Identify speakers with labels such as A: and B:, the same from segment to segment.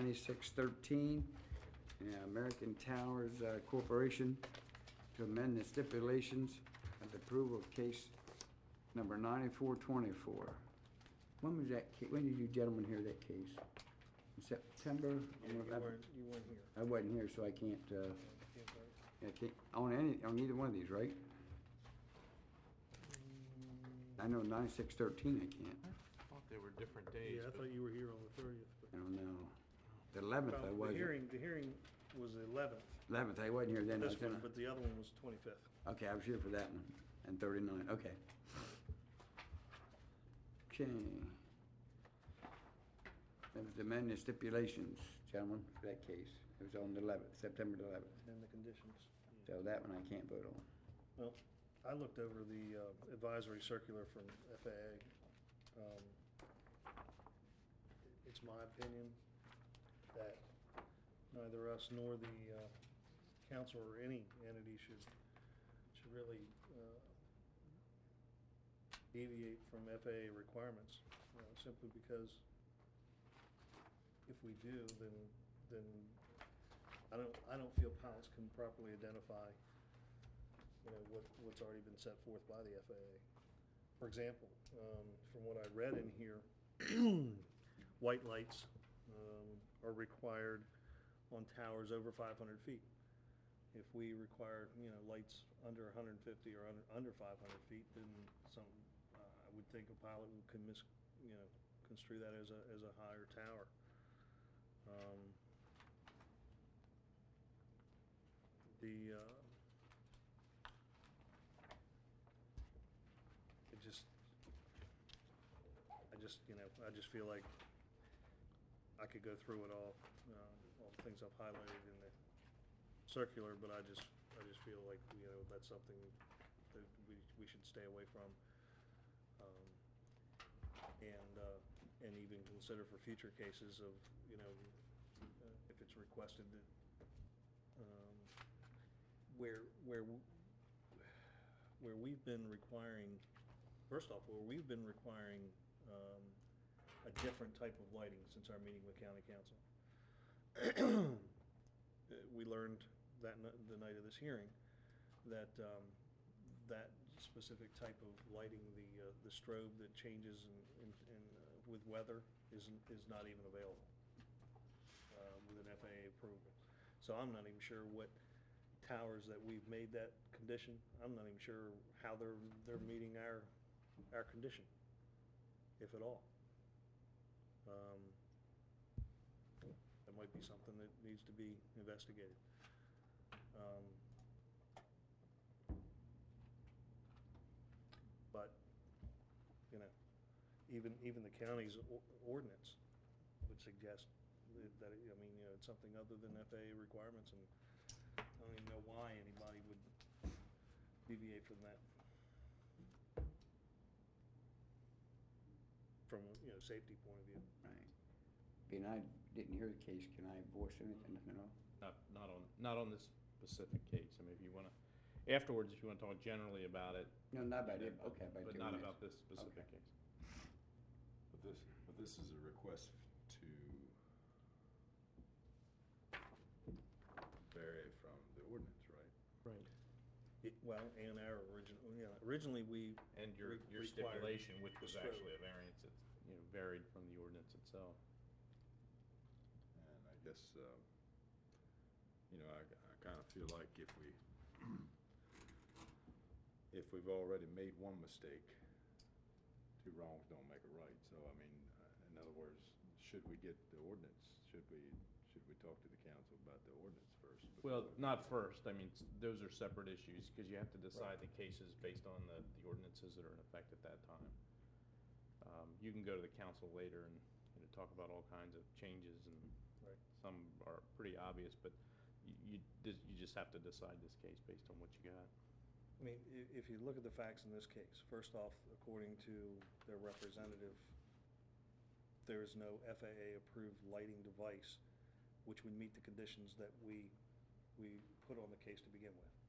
A: 9613, American Towers Corporation, to amend the stipulations of the approval of case number 9424. When was that, when did you gentlemen hear that case? In September?
B: Yeah, you weren't here.
A: I wasn't here, so I can't, I can't, on either one of these, right? I know 9613 I can't.
C: I thought they were different days.
B: Yeah, I thought you were here on the 30th.
A: I don't know. The 11th I wasn't.
B: The hearing was the 11th.
A: 11th, I wasn't here then.
B: This one, but the other one was 25th.
A: Okay, I was here for that one, and 39, okay. Okay. That was the amended stipulations, gentlemen, for that case. It was on the 11th, September the 11th.
B: And the conditions.
A: So that one I can't vote on.
B: Well, I looked over the advisory circular from FAA. It's my opinion that neither us nor the council or any entity should really deviate from FAA requirements, simply because if we do, then I don't feel pilots can properly identify, what's already been set forth by the FAA. For example, from what I read in here, white lights are required on towers over 500 feet. If we require, lights under 150 or under 500 feet, then I would think a pilot could construe that as a higher tower. I just feel like I could go through it all the things I've highlighted in the circular, but I just feel like that's something that we should stay away from, and even consider for future cases of if it's requested that where we've been requiring, first off, where we've been requiring a different type of lighting since our meeting with County Council. We learned the night of this hearing that that specific type of lighting, the strobe that changes with weather, is not even available with an FAA approval. So I'm not even sure what towers that we've made that condition. I'm not even sure how they're meeting our condition, if at all. That might be something that needs to be investigated. But even the county's ordinance would suggest that it's something other than FAA requirements, and I don't even know why anybody would deviate from that. From a safety point of view.
A: Right. Being I didn't hear the case, can I voice anything at all?
C: Not on this specific case. I mean, if you want to, afterwards, if you want to talk generally about it.
A: No, not about it. Okay,
C: but not about this specific case.
D: But this is a request to vary from the ordinance, right?
C: Right.
B: And our originally we
C: and your stipulation, which was actually a variance, it's varied from the ordinance itself.
D: And I guess I kind of feel like if we've already made one mistake, two wrongs don't make a right. So I mean, in other words, should we get the ordinance? Should we talk to the council about the ordinance first?
C: Well, not first. I mean, those are separate issues because you have to decide the cases based on the ordinances that are in effect at that time. You can go to the council later and talk about all kinds of changes, and some are pretty obvious, but you just have to decide this case based on what you got.
B: I mean, if you look at the facts in this case, first off, according to their representative, there is no FAA-approved lighting device which would meet the conditions that we put on the case to begin with.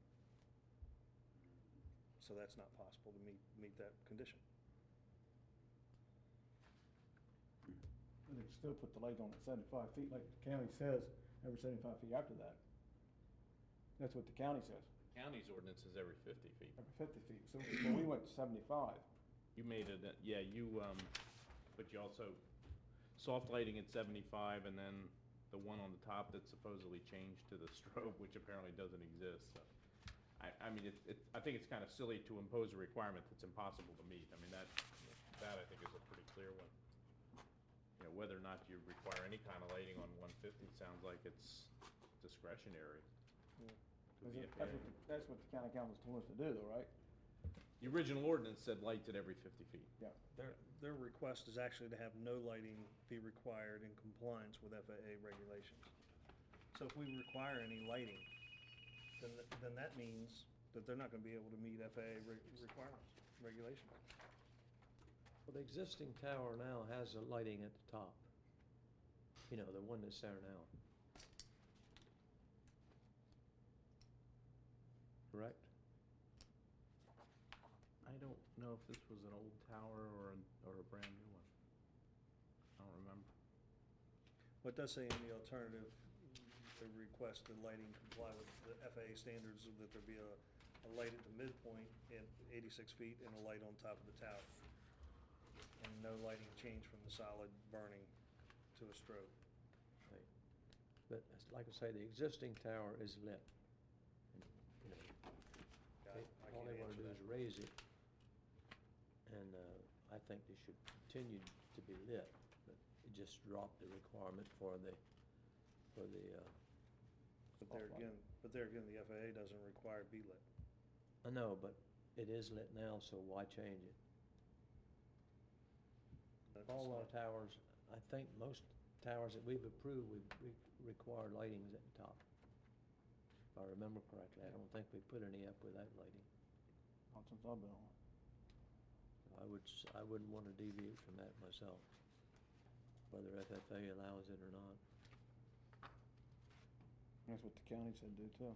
B: So that's not possible to meet that condition.
E: But they can still put the light on at 75 feet, like the county says, every 75 feet after that. That's what the county says,
C: County's ordinance is every 50 feet.
E: every 50 feet. So we went to 75.
C: You made it, yeah, but you also, soft lighting at 75, and then the one on the top that's supposedly changed to the strobe, which apparently doesn't exist, so. I mean, I think it's kind of silly to impose a requirement that's impossible to meet. I mean, that I think is a pretty clear one. You know, whether or not you require any kind of lighting on 150 sounds like it's discretionary to the FAA.
E: That's what the county council's told us to do though, right?
C: The original ordinance said lights at every 50 feet.
E: Yeah.
B: Their request is actually to have no lighting be required in compliance with FAA regulations. So if we require any lighting, then that means that they're not gonna be able to meet FAA requirements, regulations.
F: Well, the existing tower now has a lighting at the top. You know, the one that's there now. Correct?
C: I don't know if this was an old tower or a brand new one. I don't remember.
B: What does say in the alternative, the request that lighting comply with the FAA standards, that there be a light at the midpoint at 86 feet and a light on top of the tower. And no lighting change from the solid burning to a strobe.
F: Right. But like I say, the existing tower is lit. And, you know,
B: I
F: all
B: can't
F: they want to
B: answer
F: do is
B: that.
F: raise it. And I think they should continue to be lit, but it just dropped the requirement for the
B: But there again, the FAA doesn't require it be lit.
F: I know, but it is lit now, so why change it?
B: That's
F: All our
B: not-
F: towers, I think most towers that we've approved, require lightings at the top. If I remember correctly, I don't think we put any up without lighting.
E: Not since I've been on it.
F: I wouldn't want to deviate from that myself, whether FFA allows it or not.
E: That's what the county said do too.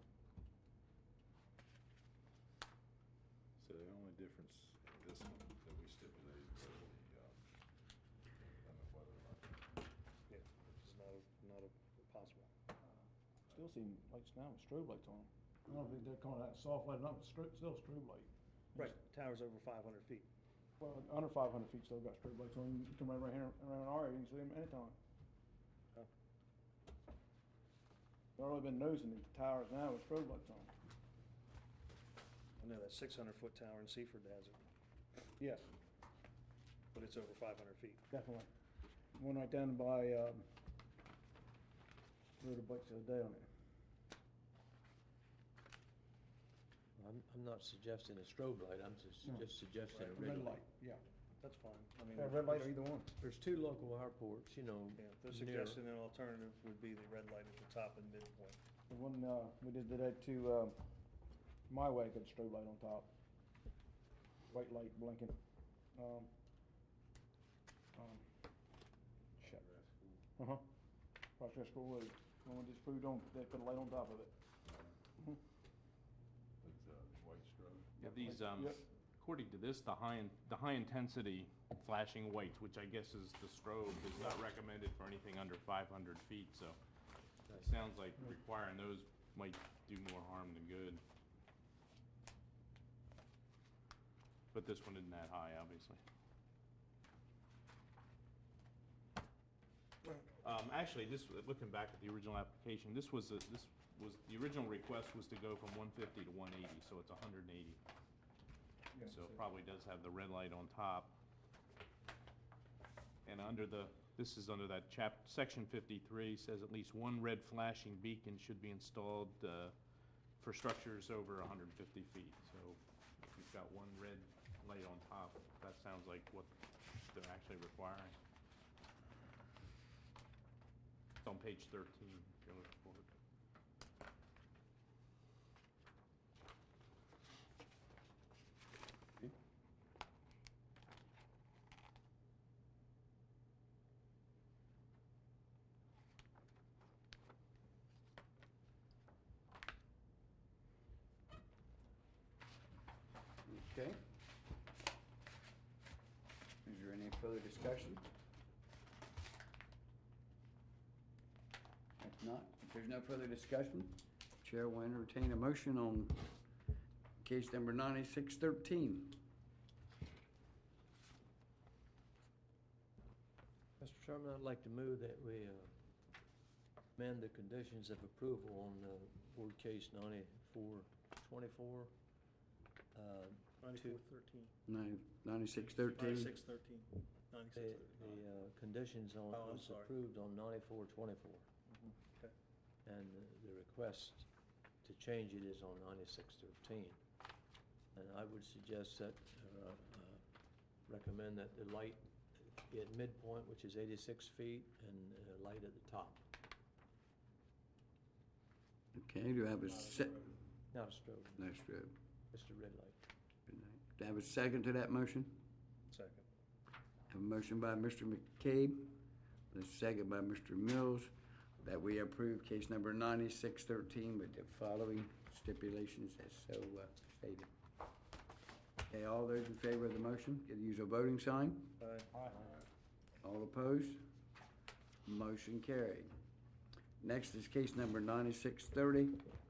D: So the only difference in this one that we stipulated was the, limit whether or not.
B: Yeah, which is not possible.
E: Still see lights now with strobe lights on them. I don't think they're calling that soft light, not, still a strobe light.
B: Right, tower's over 500 feet.
E: Well, under 500 feet still got strobe lights on. You come right here, around our area, you can see them anytime.
B: Oh.
E: I've already been noticing these towers now with strobe lights on.
B: I know that 600-foot tower in Seaford has it,
E: Yes,
B: but it's over 500 feet.
E: definitely. One right down by, rode a bike the other day on it.
F: I'm not suggesting a strobe light, I'm
E: No.
F: just suggesting a
E: Red
F: red light.
E: light, yeah.
B: That's fine. I mean,
E: Yeah, red light or either one.
F: There's two local airports, you know,
B: Yeah, they're
F: near-
B: suggesting an alternative would be the red light at the top and midpoint.
E: The one, we just did that to, my way, got a strobe light on top. White light blinking. Shit. Uh-huh. Process School Road. One just proved on, they put a light on top of it. Mhm.
D: It's, white strobe.
C: Yeah, these,
E: Yep.
C: according to this, the high intensity flashing whites, which I guess is the strobe, is not recommended for anything under 500 feet, so it sounds like requiring those might do more harm than good. But this one isn't that high, obviously. Actually, looking back at the original application, the original request was to go from 150 to 180, so it's 180.
E: Yeah,
C: So it probably does have the red light on top. And this is under that section 53, says at least one red flashing beacon should be installed for structures over 150 feet. So if you've got one red light on top, that sounds like what they're actually requiring. It's on page 13, if you're looking for it.
A: Okay. Is there any further discussion? Not, if there's no further discussion, Chair will entertain a motion on case number 9613.
F: Mr. Chairman, I'd like to move that we amend the conditions of approval on board case 9424.
B: 9413.
A: 9613.
B: 9613. 9613.
F: The conditions on,
B: Oh, I'm
F: was
B: sorry.
F: approved on 9424.
B: Okay.
F: And the request to change it is on 9613. And I would suggest that, recommend that the light be at midpoint, which is 86 feet, and light at the top,
A: Okay, do I have a
F: not a strobe,
A: no strobe.
F: just a red light.
A: Do I have a second to that motion?
B: Second.
A: Have a motion by Mr. McCabe, and a second by Mr. Mills, that we approve case number 9613 with the following stipulations as so stated. Okay, all those in favor of the motion, can use a voting sign.
B: Aye.
A: All opposed? Motion carried. Next is case number 9630,